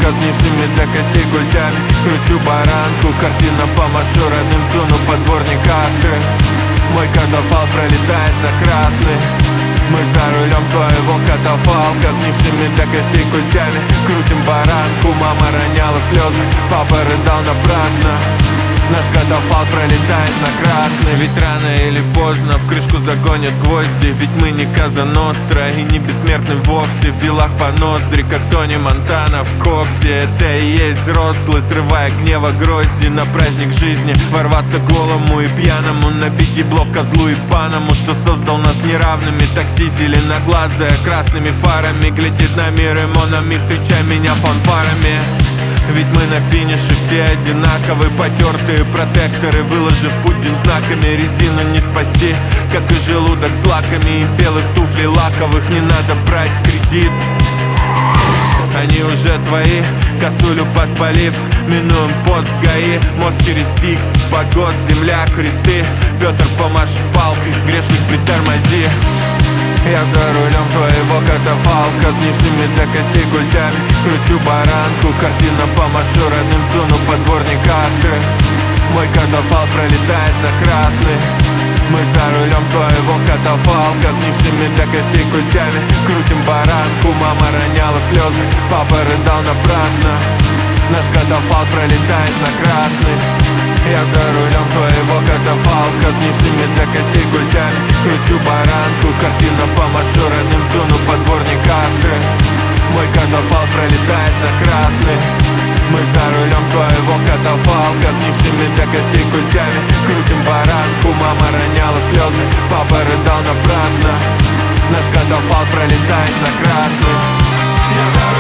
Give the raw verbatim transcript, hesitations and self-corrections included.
катафалка, сгнившими до костей культями. Кручу баранку, картина помашу родным, суну под дворник астры. Мой катафалк пролетает на красный. Мы за рулем своего катафалка, сгнившими до костей культями. Крутим баранку, мама роняла слезы, папа рыдал напрасно. Наш катафалк пролетает на красный. Ведь рано или поздно в крышку загонят гвозди. Ведь мы не Каза Ностра и не бессмертны вовсе. В делах по ноздри, как Тони Монтана в коксе. Это и есть взрослый, срывая гнева грозди. На праздник жизни ворваться голому и пьяному, набить ебло козлу и паному, что создал нас неравными. Такси зеленоглазая, красными фарами глядит на мир, и монами встречай меня фанфарами. Ведь мы на финише все одинаковы, потертые протекторы, выложив Путин знаками. Резину не спасти, как и желудок с лаками. И белых туфлей лаковых не надо брать в кредит. Они уже твои, косулю подпалив. Минуем пост ГАИ, мост через Стикс, погост, земля, кресты. Петр, помашь палкой, грешник, притормози. Я за рулем своего катафалка, сгнившими до костей культями. Кручу баранку, картина помашу родным, суну под дворник астры. Мой катафалк пролетает на красный. Мы за рулем своего катафалка, сгнившими до костей культями. Крутим баранку, мама роняла слезы, папа рыдал напрасно. Наш катафалк пролетает на красный. Я за рулем своего катафалка, сгнившими до костей культями. Кручу баранку, картина помашу родным, суну под дворник астры. Мой катафалк пролетает на красный. Мы за рулем своего катафалка, сгнившими до костей культями. Крутим баранку, мама роняла слезы, папа рыдал напрасно. Наш катафалк пролетает на красный.